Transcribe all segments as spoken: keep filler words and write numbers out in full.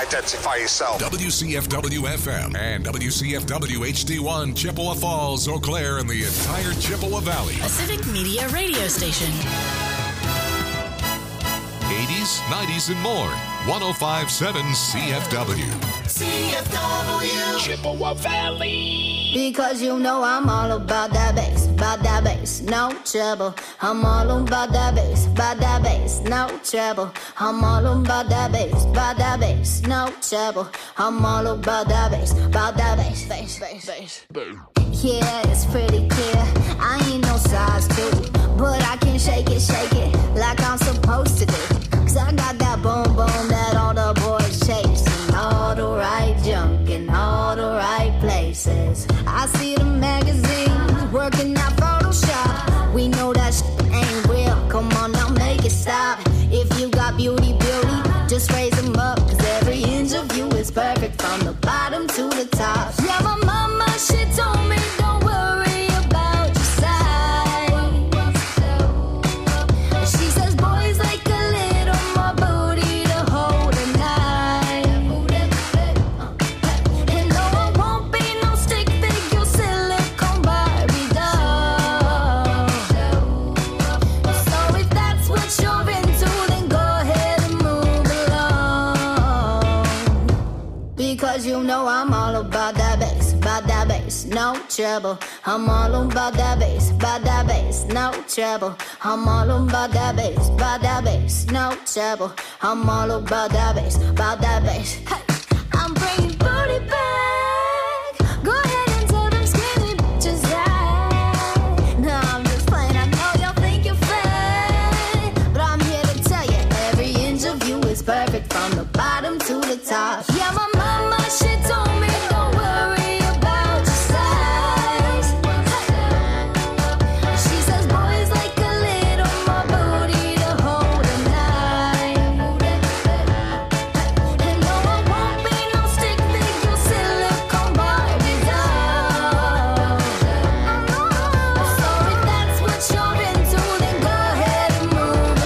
identify yourself. W C F W F M and W C F W H D one, Chippewa Falls, Eau Claire, and the entire Chippewa Valley. A Civic Media radio station. eighties, nineties, and more. one oh five point seven C F W. C F W. Chippewa Valley. Because you know I'm all about that bass, about that bass, no trouble. I'm all about that bass, about that bass, no trouble. I'm all about that bass, about that bass, no trouble. I'm all about that bass, about that bass, bass, bass, bass. Yeah, it's pretty clear. I ain't no size two, but I can shake it, shake it like I'm supposed to do. Cause I got that boom boom that all the boys chase. All the right junk in all the right places. I see the magazines working out Photoshop. We know that shit ain't real. Come on now, make it stop. If you got beauty, beauty, just raise them up. Cause every inch of you is perfect from the bottom to the top. Yeah, my mama, she told me don't worry about your size. She says boys like a little more booty to hold a knife. And no, I won't be no stick figure silicone Barbie doll. So if that's what you're into, then go ahead and move along. Because you know I'm all about that bass, about that bass, no trouble. I'm all about that bass, about that bass, no trouble. I'm all about that bass, about that bass, no trouble. I'm all about that bass, about that bass. Hey, I'm bringing booty back. Go ahead and tell them skinny bitches that. No, I'm just playing. I know y'all think you're fat, but I'm here to tell you every inch of you is perfect from the bottom to the top. Yeah, my mama, she told me don't worry about your size. She says boys like a little more booty to hold a knife. And no, I won't be no stick figure silicone Barbie doll. So if that's what you're into, then go ahead and move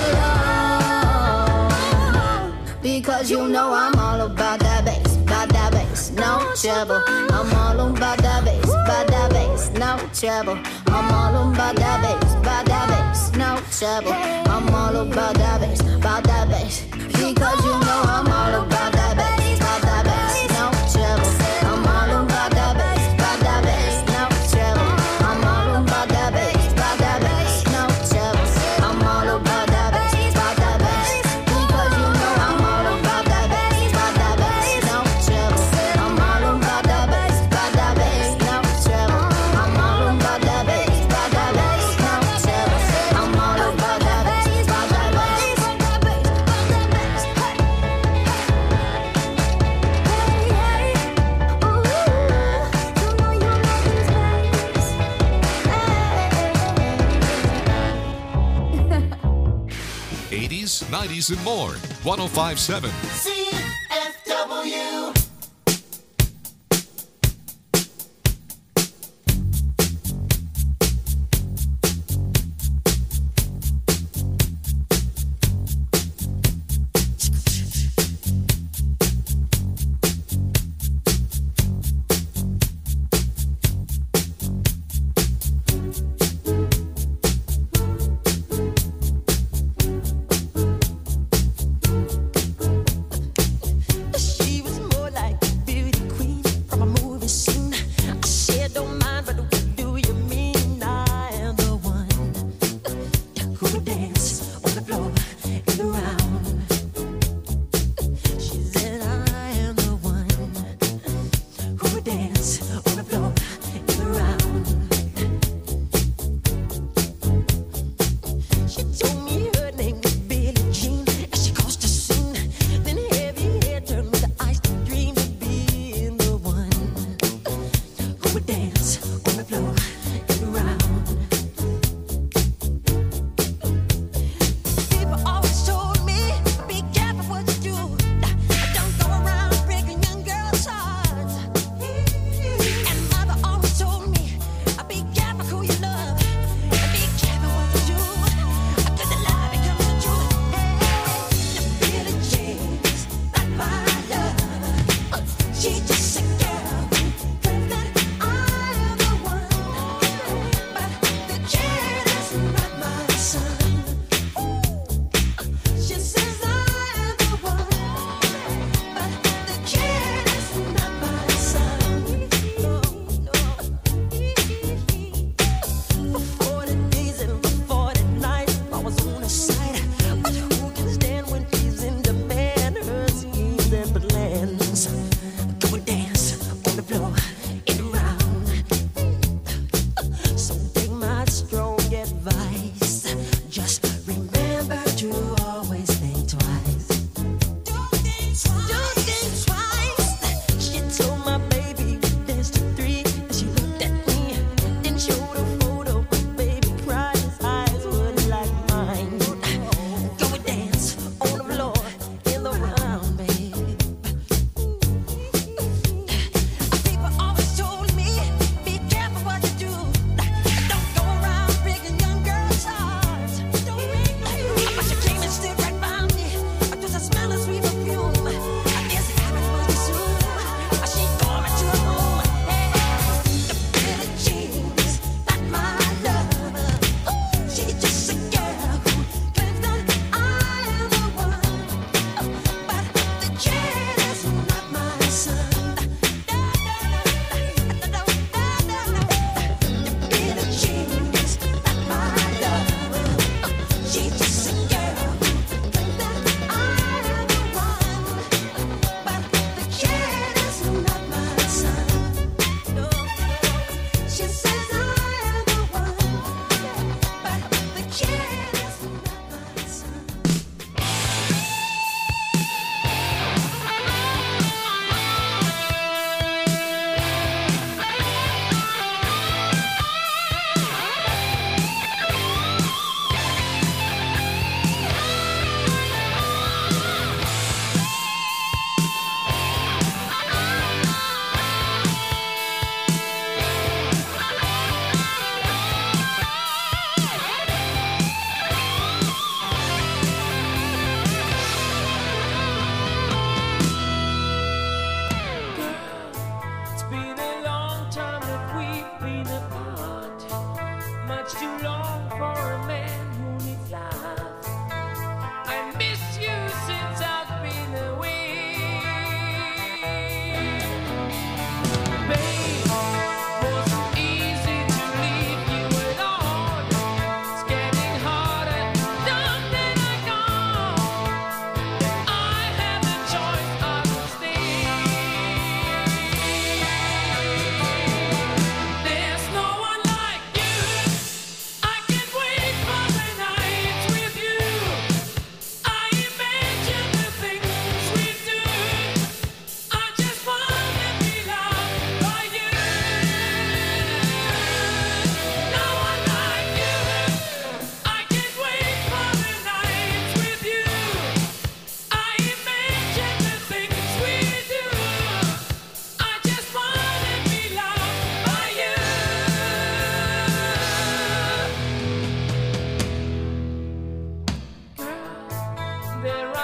along. Because you know I'm all about that bass, about that bass, no trouble. I'm all about that bass, about that bass, no trouble. I'm all about that bass, about that bass, no trouble. I'm all about that bass, about that bass. Because you know I'm all about that bass, about that bass, no trouble. I'm all about that bass, about that bass, no trouble. I'm all about that bass, about that bass, no trouble. I'm all about that bass, about that bass. Because you know I'm all about that bass, about that bass, no trouble. I'm all about that bass, about that bass, no trouble. I'm all about that bass, about that bass, no trouble. I'm all about that bass, about that bass, about that bass, about that bass. Hey, hey, ooh, you know you love these bass. Hey. eighties, nineties, and more. one oh five point seven. C F W.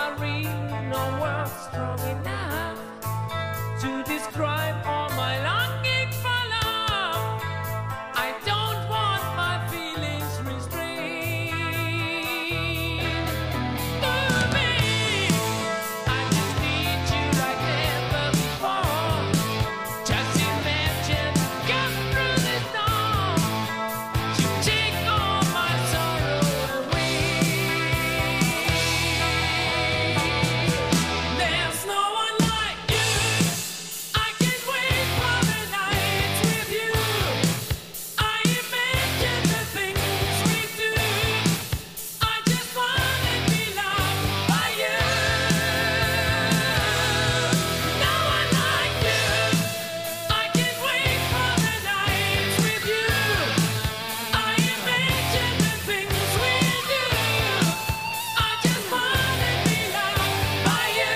sorry, no words strong enough to describe all my longing for love. I don't want my feelings restrained. Ooh, babe, I just need you like never before. Just imagine, come through the storm to take all my sorrow away. There's no one like you. I can't wait for the nights with you. I imagine the things we do. I just wanna be loved by you. No one like you. I can't wait for the nights with you. I imagine the things we do. I just wanna be loved by you.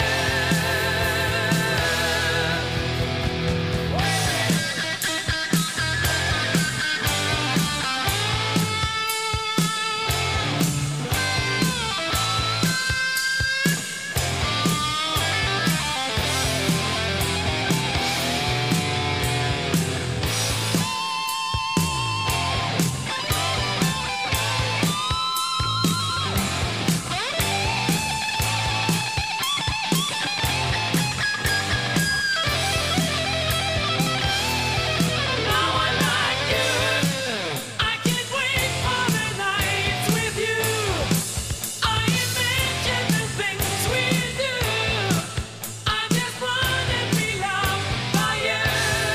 No one like you. I can't wait for the nights with you. I imagine the things we do. I just wanna be loved by you.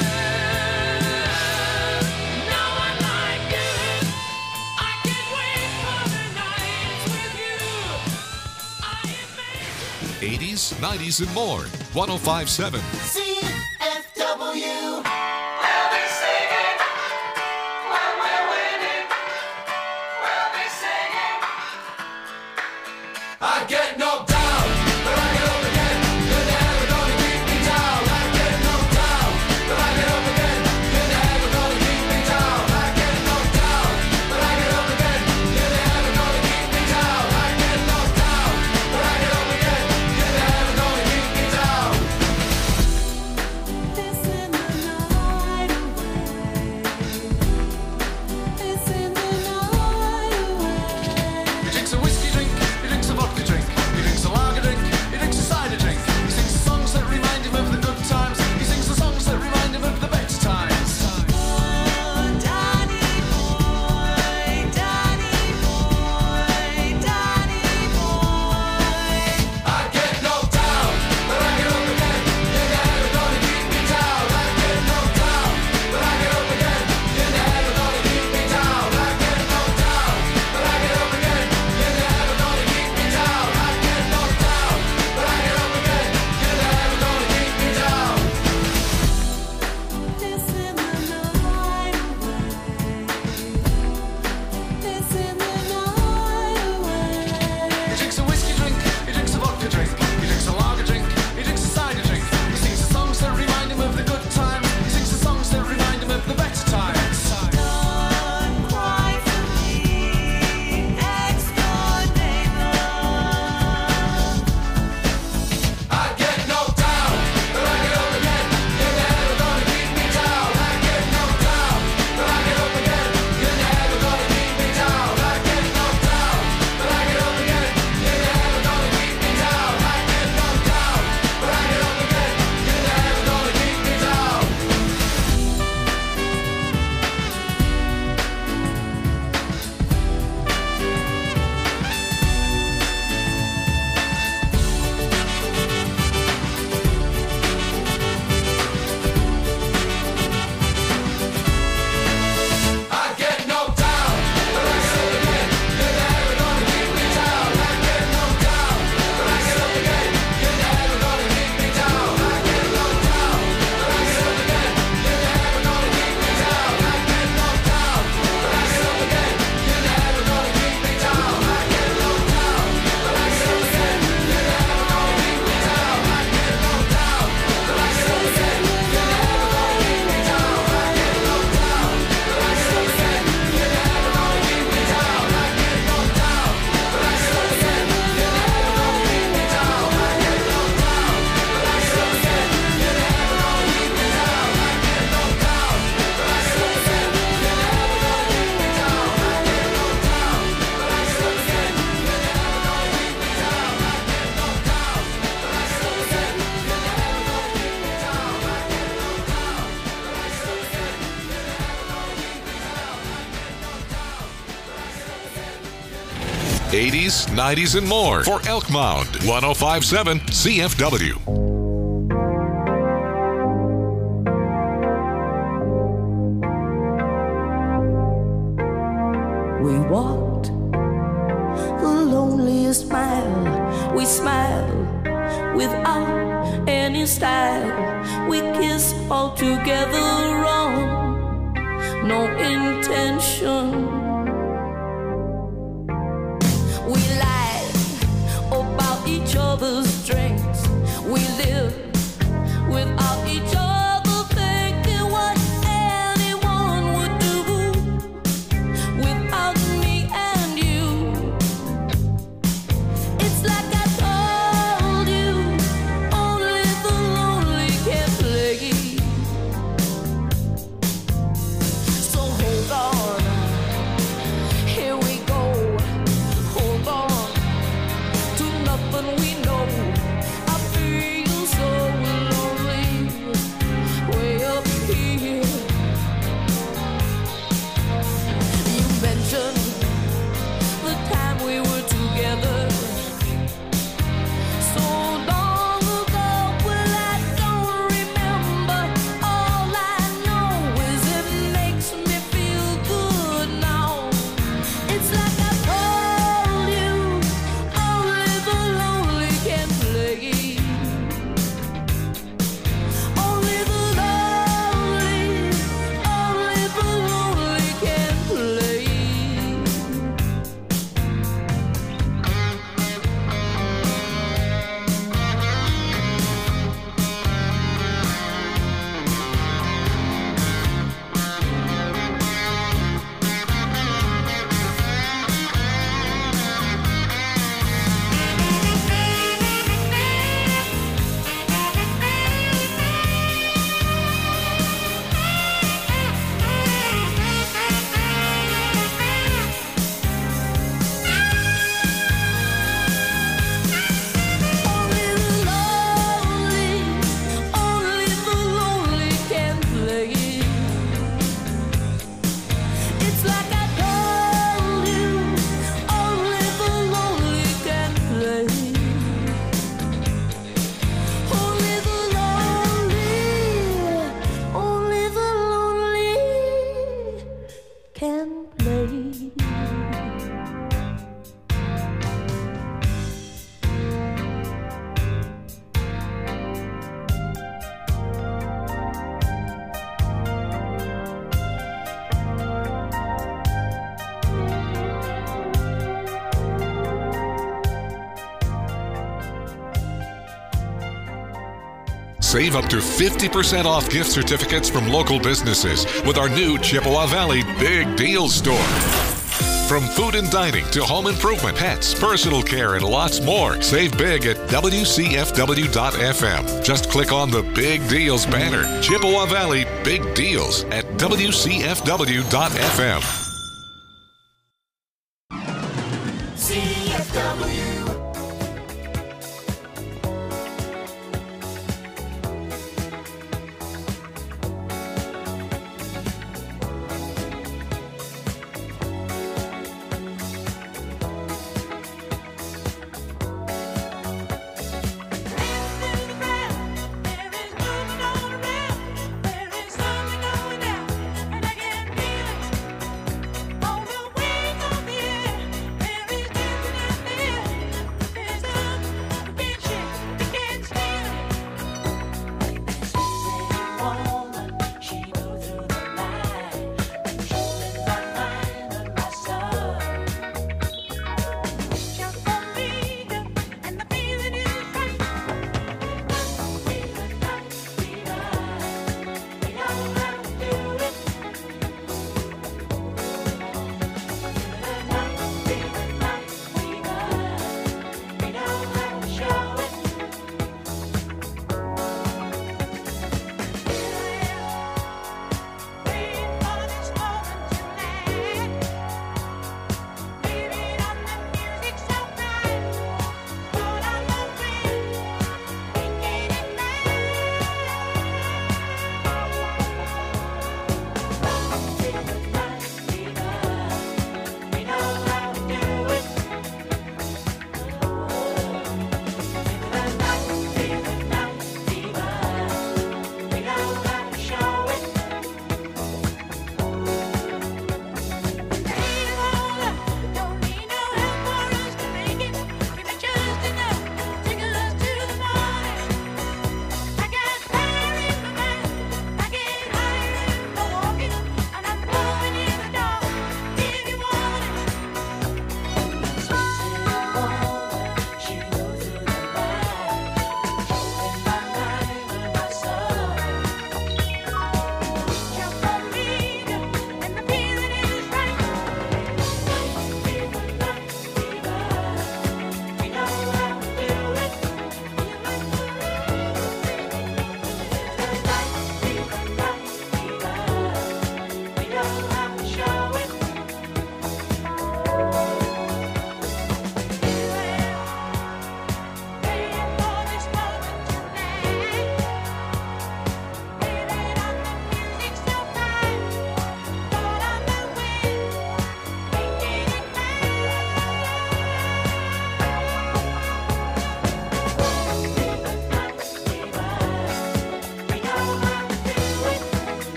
No one like you. I can't wait for the nights with you. I imagine. eighties, nineties, and more. one oh five point seven. C F W. We'll be singing when we're winning. We'll be singing. I get knocked down, but I get up again. You're never gonna keep me down. I get knocked down, but I get up again. You're never gonna keep me down. I get knocked down, but I get up again. You're never gonna keep me down. I get knocked down, but I get up again. You're never gonna keep me down. This in the night away. This in the night away. He drinks a whiskey drink, he drinks a vodka drink, he drinks a eighties, nineties, and more for Elk Mound, one oh five point seven C F W. We walked the loneliest mile. We smiled without any style. We kissed all together wrong, no intention. We lied about each other's strengths. We lived without each other thinking what anyone would do without me and you. It's like I told you, only the lonely can play. So hold on, here we go. Hold on to nothing we know. I feel so lonely way up here. You mentioned the time we were together so long ago. Well, I don't remember. All I know is it makes me feel good now. It's like I told you, only the lonely can play. Only the lonely, only the lonely can play. Only the lonely, only the lonely can play. It's like I told you, only the lonely can play. Only the lonely, only the lonely can play. Save up to fifty percent off gift certificates from local businesses with our new Chippewa Valley Big Deals store. From food and dining to home improvement, pets, personal care, and lots more. Save big at W C F W dot F M. Just click on the Big Deals banner. Chippewa Valley Big Deals at W C F W dot F M. C F W. There is something going down, and I can feel it.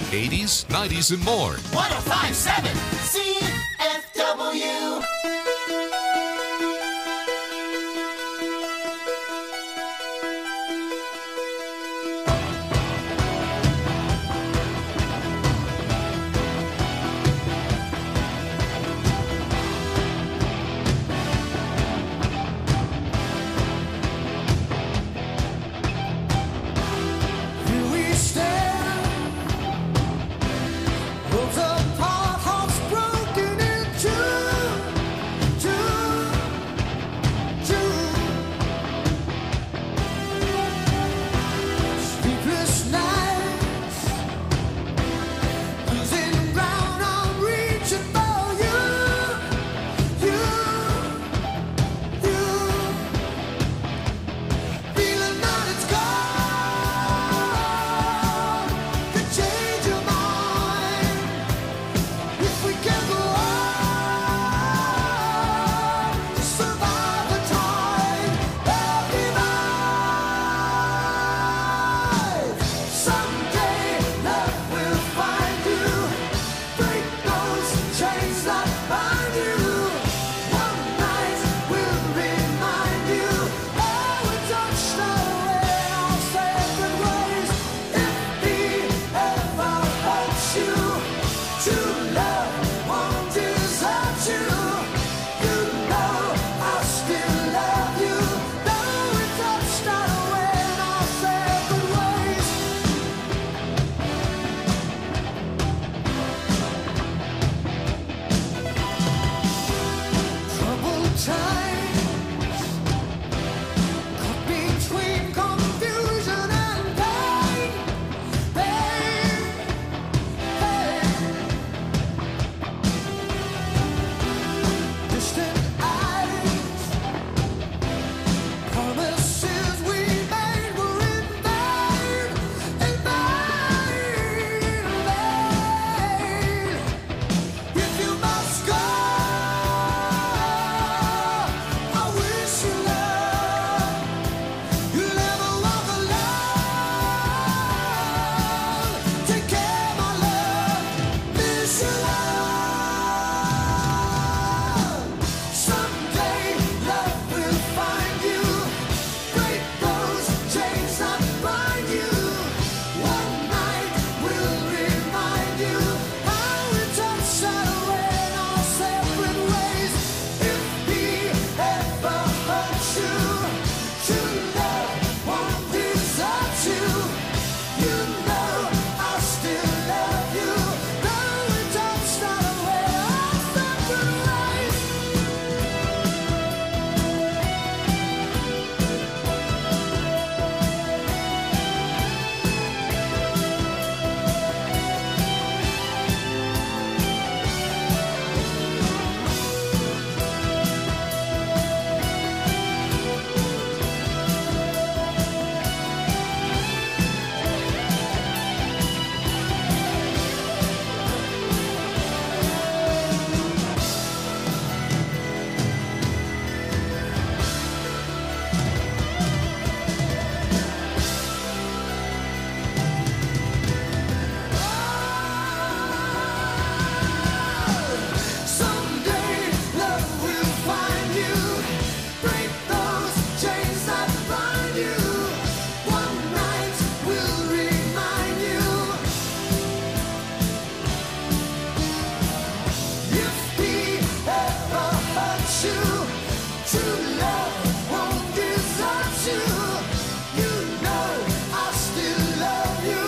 eighties, nineties, and more. one oh five point seven C F W. Here we stand, worlds apart, hearts broken in two, two, two. Sleepless nights, losing ground, I'm reaching for you, you, you. Feeling that it's gone could change your mind if we can go on to survive the time of divide. Someday love will find you, break those chains that bind you. One night will remind you how we touched away our separate ways. If he ever hurts you, true love won't desert you. You know I still love you, though we touched away our separate ways. Troubled times, caught between confusion and pain, pain, pain. Distant eyes, promises we made were in vain, in vain, in vain. If you must go, I wish you luck. You'll never walk alone. Take care, my love. Miss you, love. Someday love will find you, break those chains that bind you. One night will remind you how we touched away in our separate ways. If he ever hurts you, true love won't desert you. You know I still love you, though we touched away our separate ways. Someday love will find you, break those chains that bind you. One night will remind you. If he ever hurts you, true love won't desert you. You know I still love you.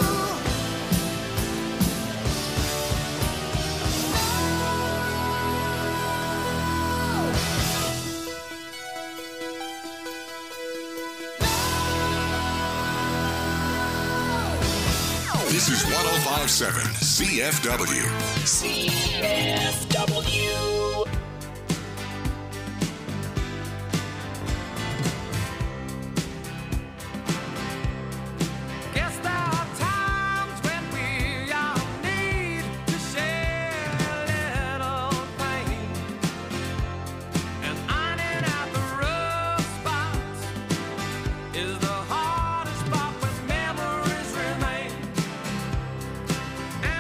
This is one oh five point seven C F W. C F W. Guess there are times when we all need to share a little pain, and ironing out the rough spots is the hardest part when memories remain. And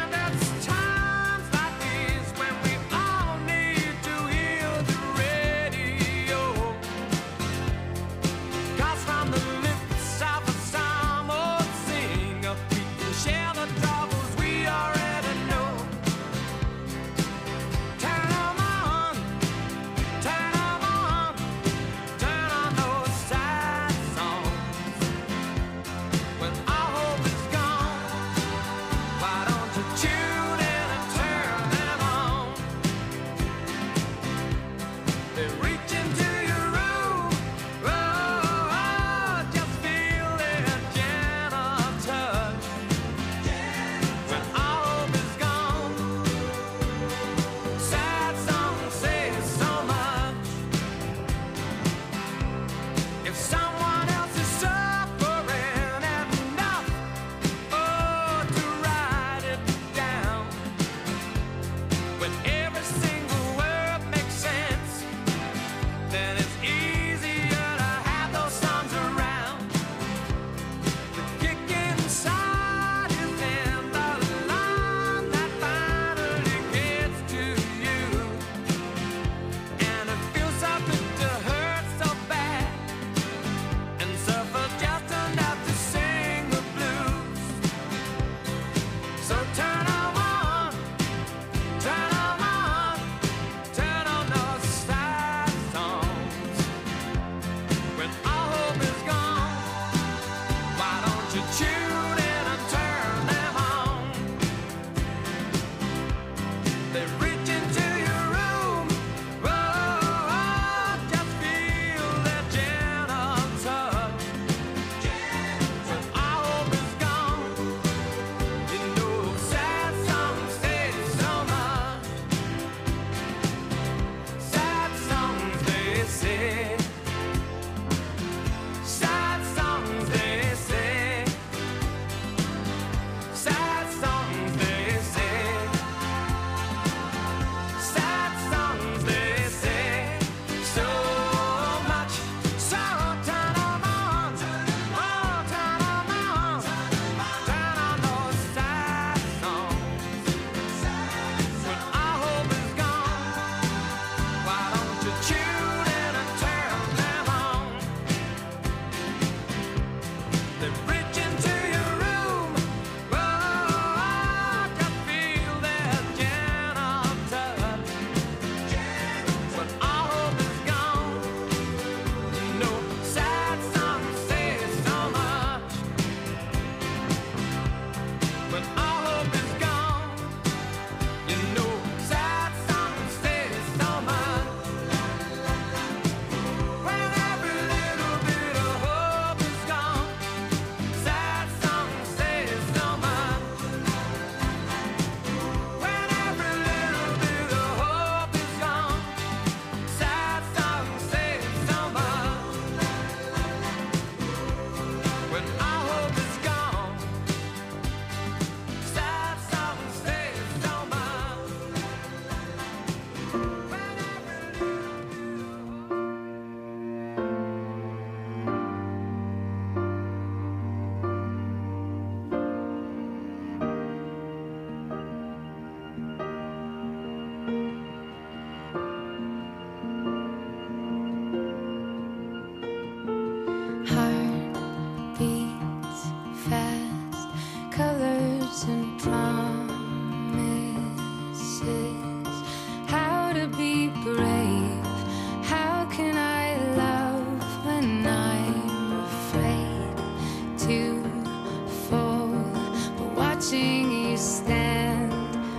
watching you stand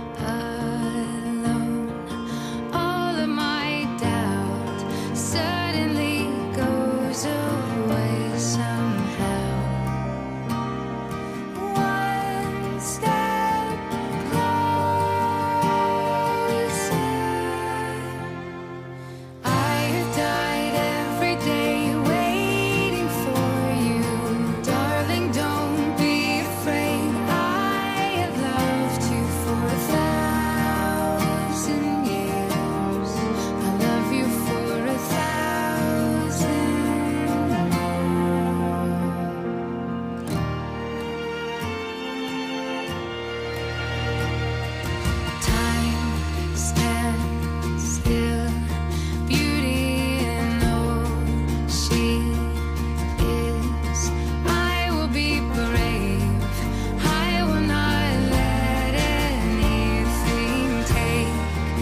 alone. All of my doubt suddenly goes away somehow. One step closer. I have died every day waiting for you. Darling, don't be afraid. I have loved you for a thousand years. I love you for a thousand more. Time stands still. Beauty and all she is. I will be brave. I will not let anything take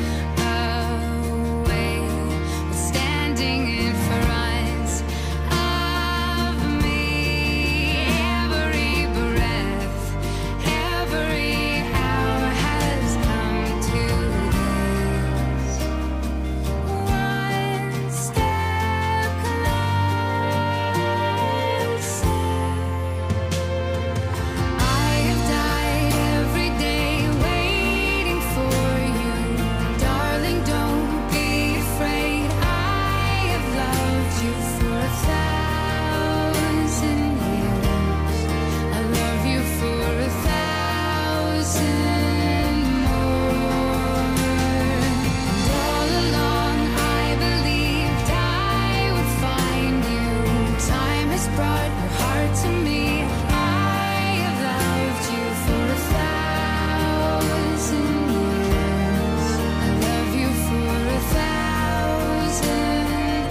away what's standing in front of me. Every breath, every hour has come to this. One step closer. I have died every day waiting for you. Darling, don't be afraid. I have loved you for a thousand years. I love you for a thousand more. And all along I believed I would find you. Time has brought your heart to me. I have loved you for a thousand years. I love you for a thousand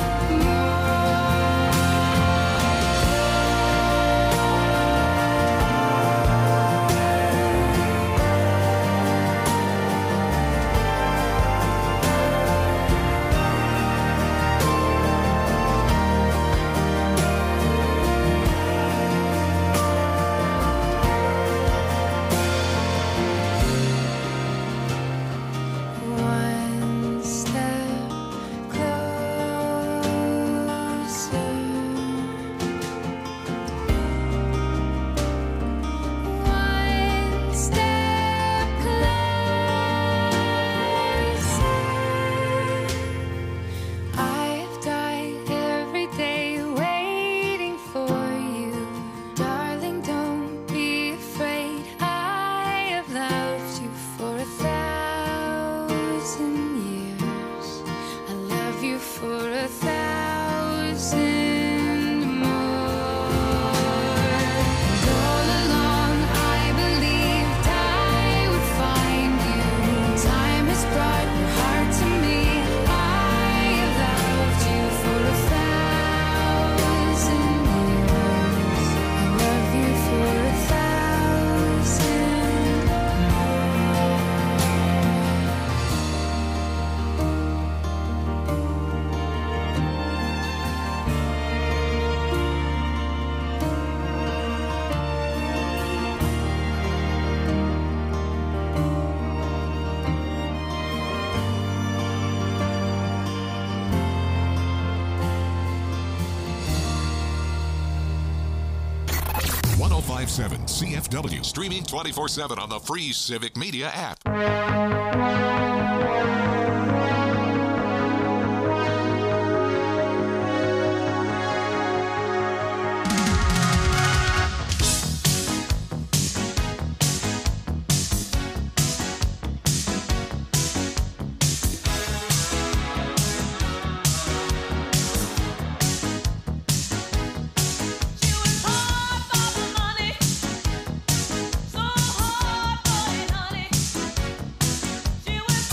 One step closer. One step closer. I have died every day waiting for you. Darling, don't be afraid. I have loved you for a thousand years. I love you for a thousand more. And all along I believed I would find you. Time has brought your heart to me. I have loved you for a thousand years. I love you for a thousand one oh five point seven C F W, streaming twenty-four seven on the free Civic Media app. She was hard for the money, so hard for it, honey. She was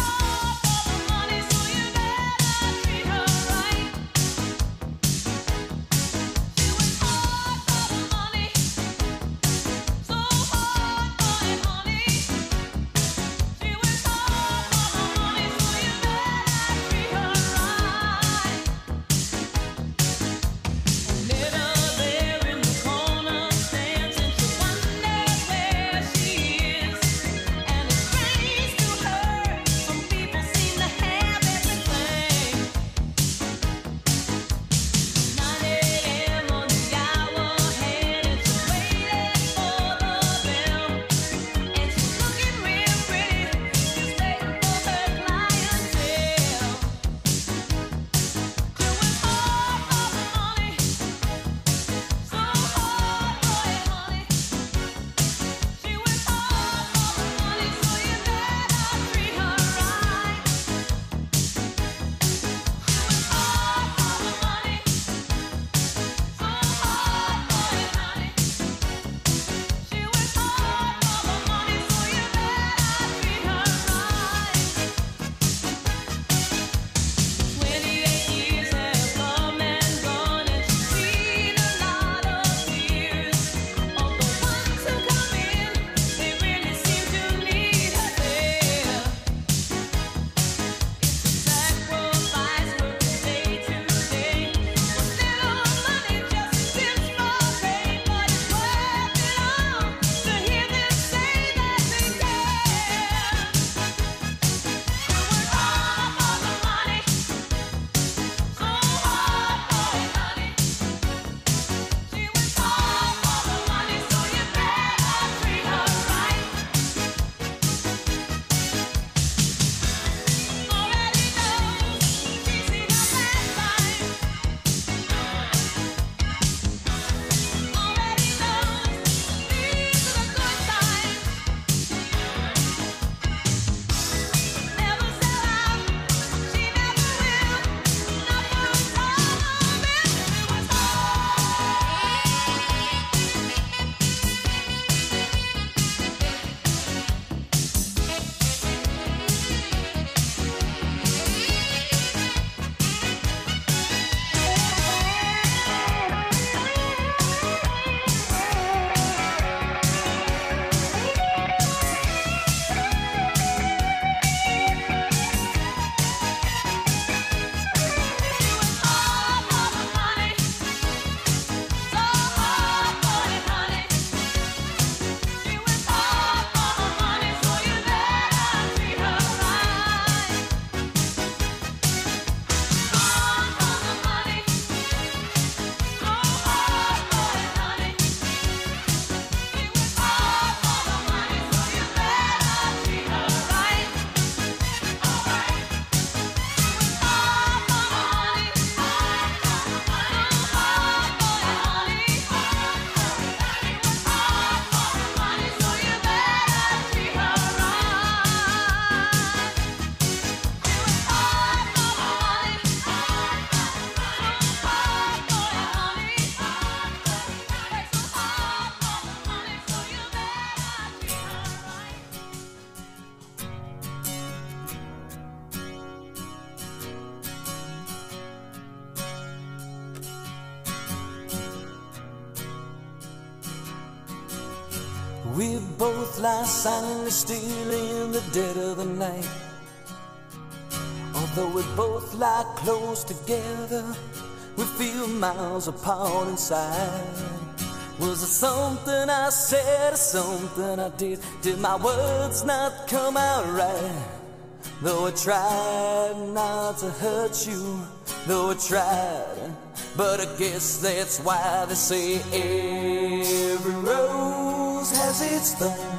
We both lie silently still in the dead of the night. Although we both lie close together, we feel miles apart inside. Was it something I said or something I did? Did my words not come out right? Though I tried not to hurt you, though I tried, but I guess that's why they say every rose has its thorn.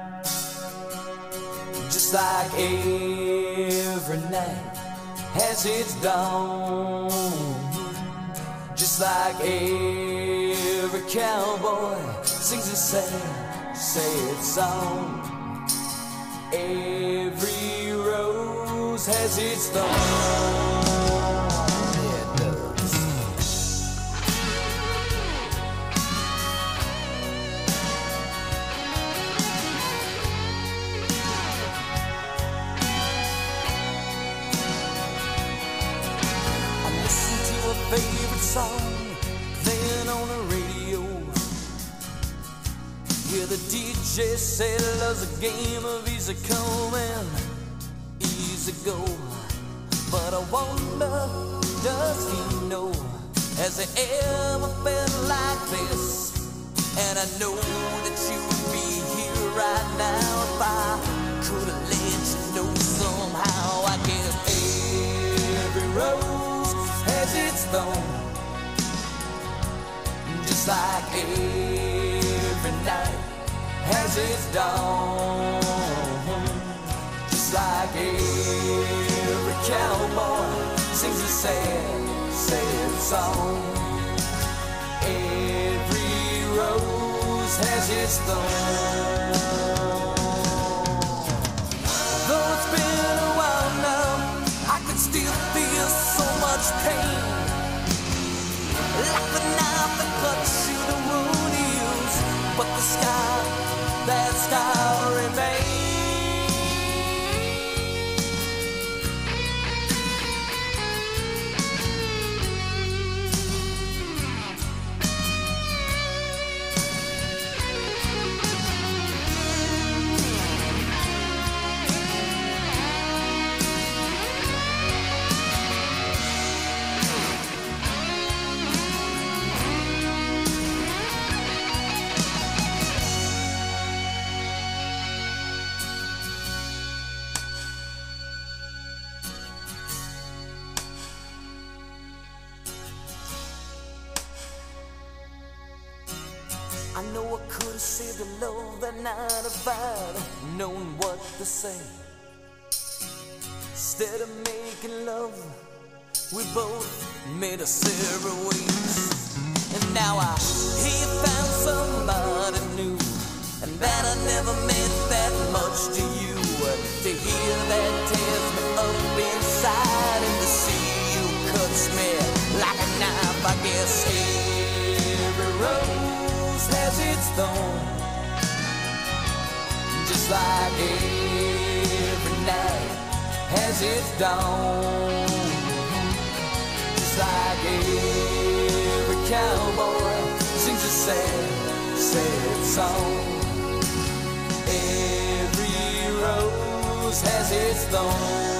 Just like every night has its dawn. Just like every cowboy sings a sad, sad song. Every rose has its thorn. Yeah, it does. I listen to a favorite song playing on the radio. Hear the D J say love's a game of easy come and easy go. But I wonder, does he know? Has he ever felt like this? And I know that you would be here right now if I could have let you know somehow. I guess every rose has its thorn. Just like every night has its dawn. Just like every cowboy sings a sad, sad song. Every rose has its thorn. Though it's been a while now, I can still feel so much pain. Like the knife that cuts you, the wound heals, but the scar, that scar remains. I know I could have saved the love that night if I'd known what to say. Instead of making love, we both made us separate ways. And now I he found somebody new, and that I never meant that much to you. To hear that tears me up inside, and to see you cuts me like a knife. I guess every rose has its thorn. Just like every night has its dawn. Just like every cowboy sings a sad, sad song. Every rose has its thorn.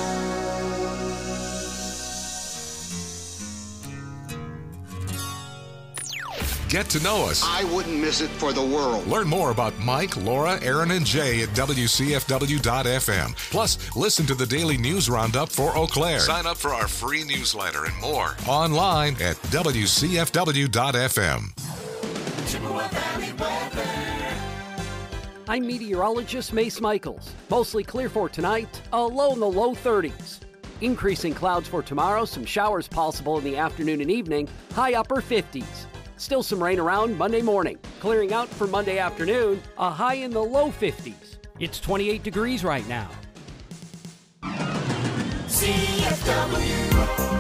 Get to know us. I wouldn't miss it for the world. Learn more about Mike, Laura, Aaron, and Jay at W C F W dot F M. Plus, listen to the daily news roundup for Eau Claire. Sign up for our free newsletter and more online at W C F W dot F M. Chippewa Valley weather. I'm meteorologist Mace Michaels. Mostly clear for tonight, a low in the low thirties. Increasing clouds for tomorrow, some showers possible in the afternoon and evening, high upper fifties. Still some rain around Monday morning. Clearing out for Monday afternoon, a high in the low fifties. It's twenty-eight degrees right now. C F W.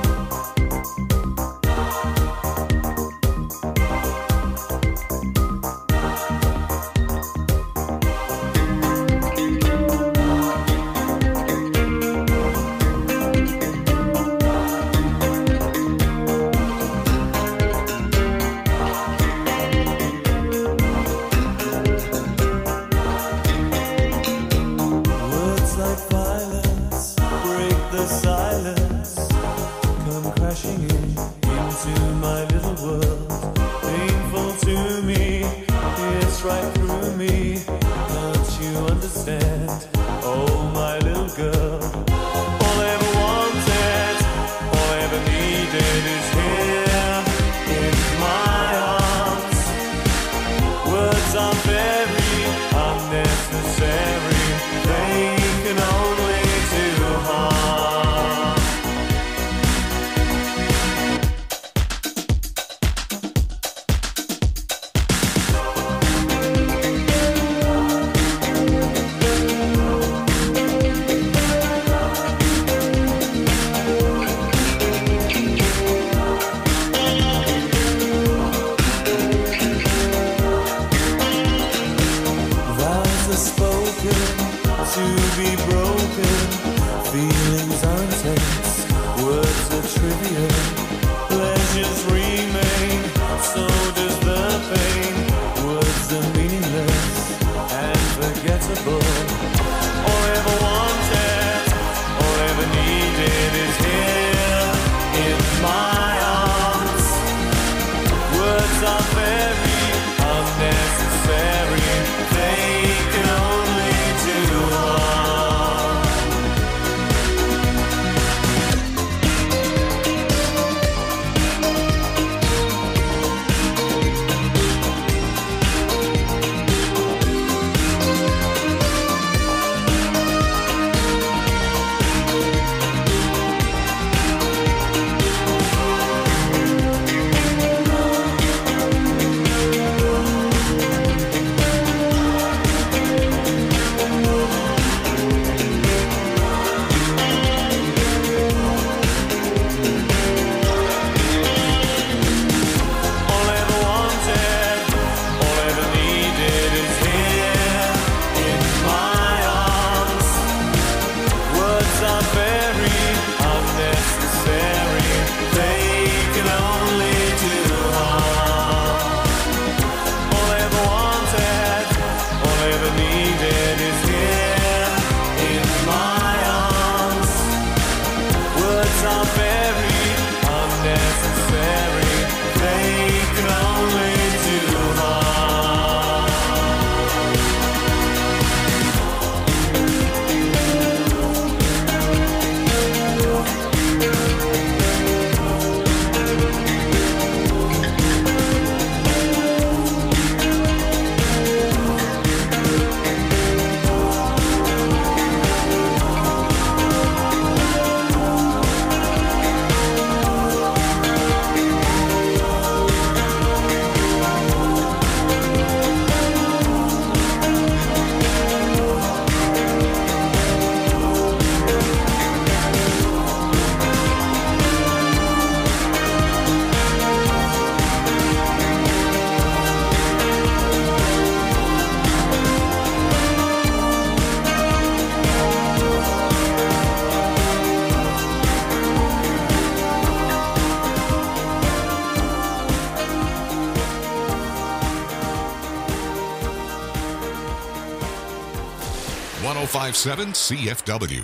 one oh five point seven C F W.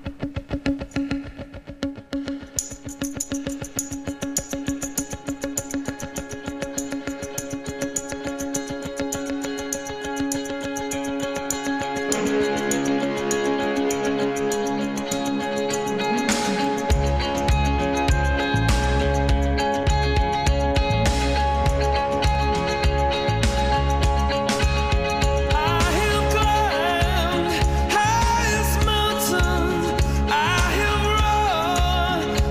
Highest mountains, I have run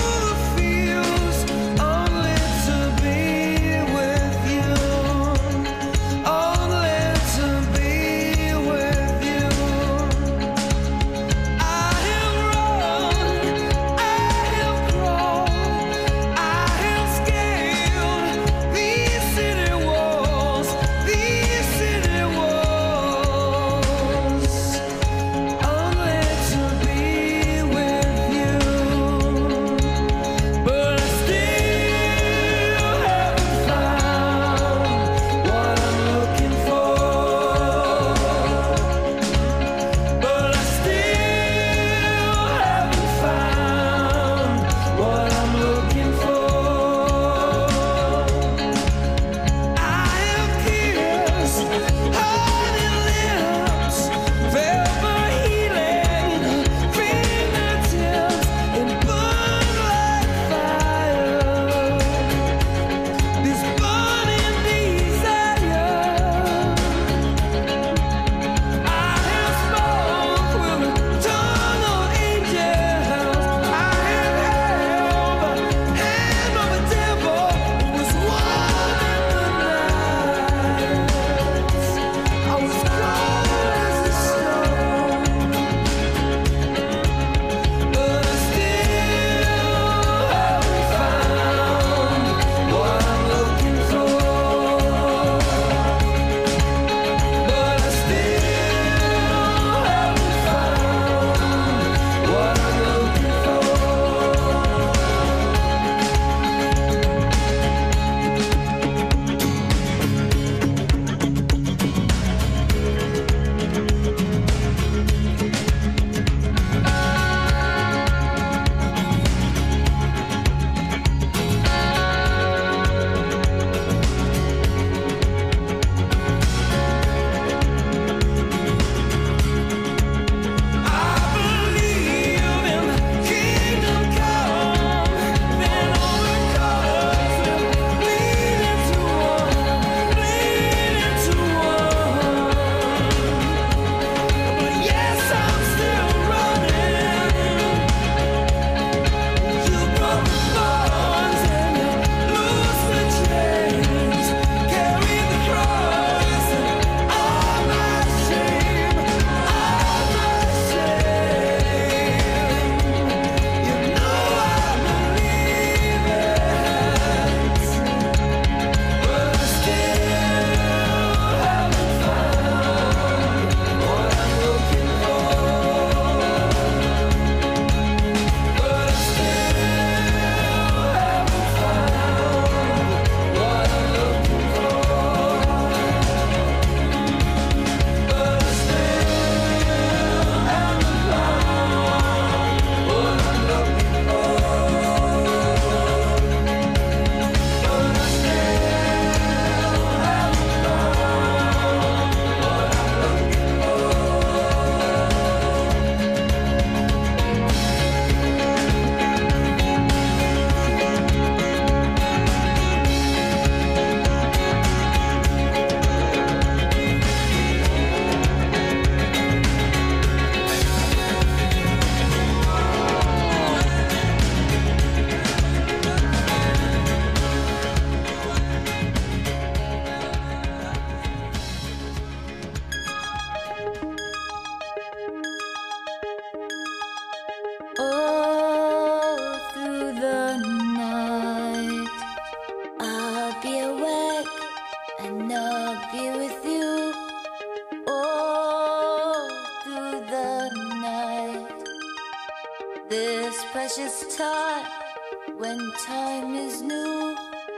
this precious time when time is new.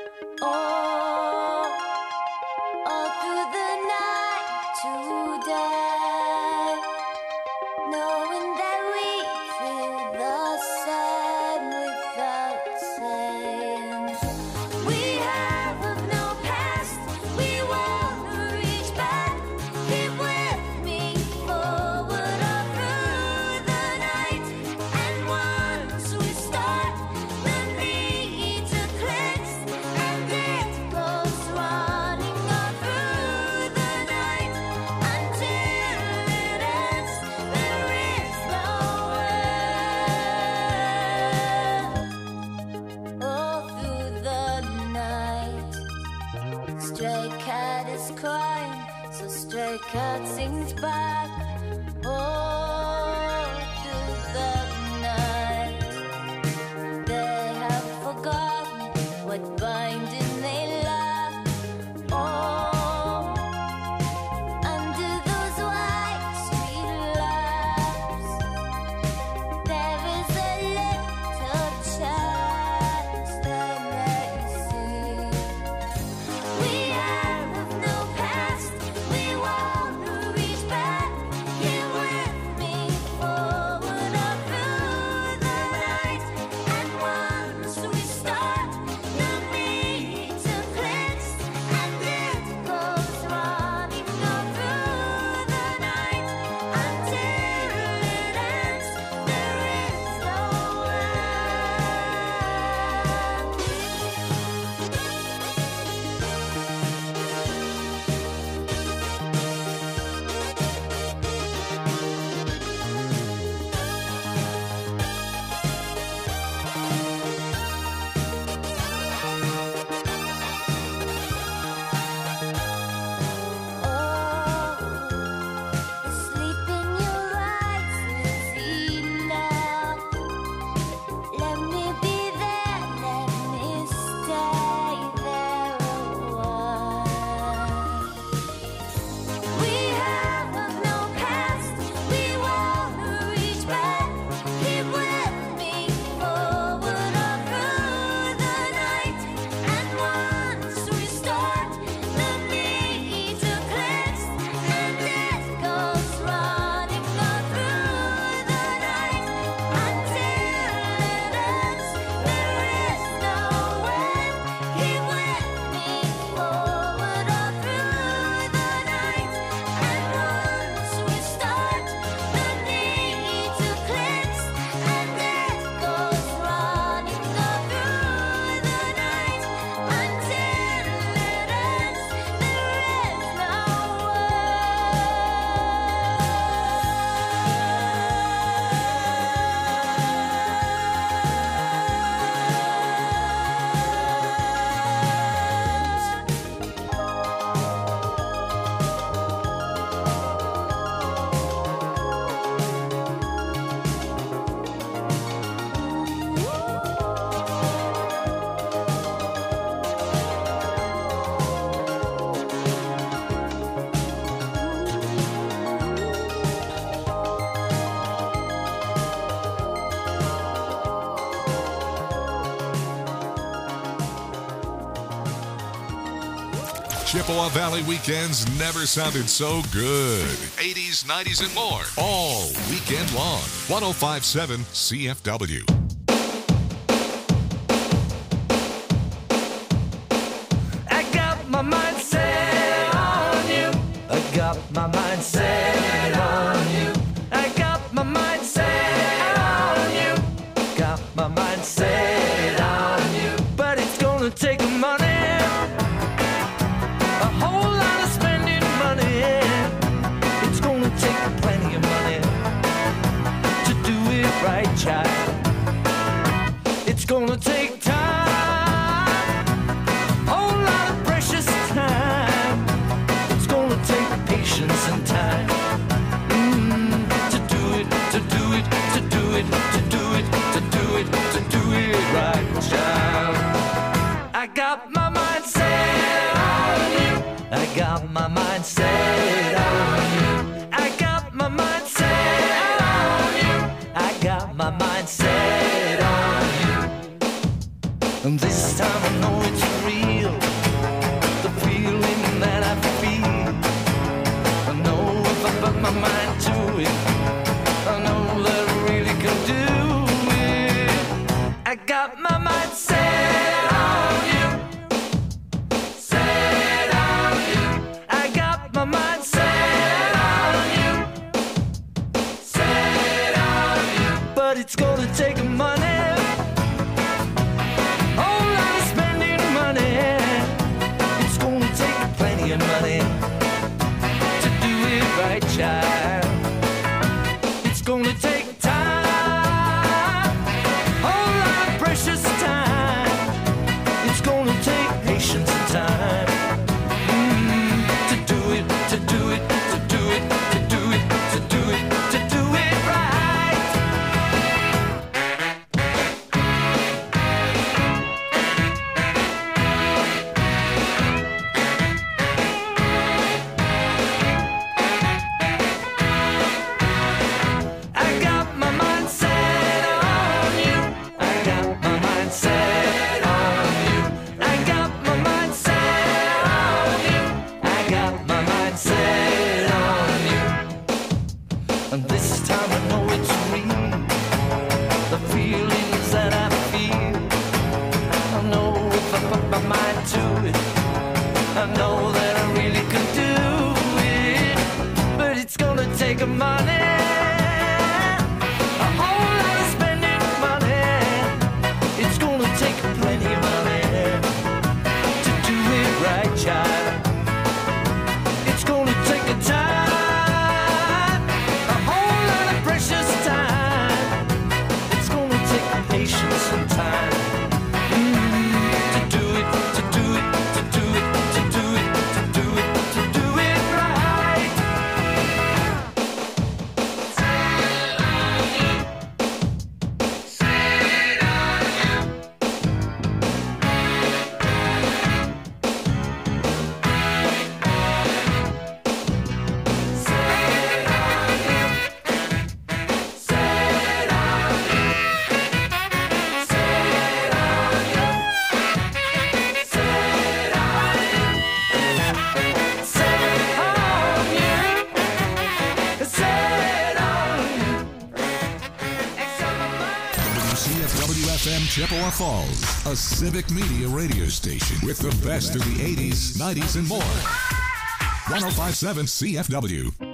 All, all through the night today. is crying, so stray cat sings back. Oh, through the night, they have forgotten what binding they lack. Oh, under those white street lamps, there is a little chance they may see. We have no past, we want to reach back. Here with me, forward or through the night. And once we start, no need to cleanse, and it goes running all through the night until it ends. There is no sleep in your eyes is enough. Let me be there, let me stay there a while. We have no past, we want to reach back. Keep with me, forward or through the night. And once we start, no need to cleanse, and it goes running all through the night until it ends. There is no end. Keep with me, forward or through the night. And once we start, no need to cleanse, and it goes running all through the night until it ends. There is no Chippewa Valley weekends never sounded so good. eighties, nineties, and more. All weekend long. one oh five point seven C F W. I got my mind set on you. I got my mind set on you. I got my mind set on you. Got my mind set on you. But it's gonna take money. A whole lot of spending money. It's gonna take plenty of money to do it right, child. It's gonna take time, whole lot of precious time. It's gonna take patience and time mm, to do it, to do it, to do it, to do it, to do it, to do it right, child. I got my mind set on you. I got my mind set on you. I got my mind set on you. I got my mind set on you. And this time I know it's real. The feeling that I feel. I know if I put my mind to it, I know that I really can do it. I got my mind set on you. Set on you. I got my mind set on you. Set on you. But it's gonna take money. Whole lot of spending money. It's gonna take plenty of money to do it right, child. It's gonna take time, whole lot of precious time. It's gonna take patience and time mm, money, a whole lot of spending money. It's gonna take plenty of money to do it right, child. It's gonna take a time, a whole lot of precious time. It's gonna take patience and time mm, to do it, to do it, to do it, to do it, to do it, to do it right. W C F W F M Chippewa Falls, a civic media radio station with the best of the eighties, nineties, and more. one oh five point seven C F W.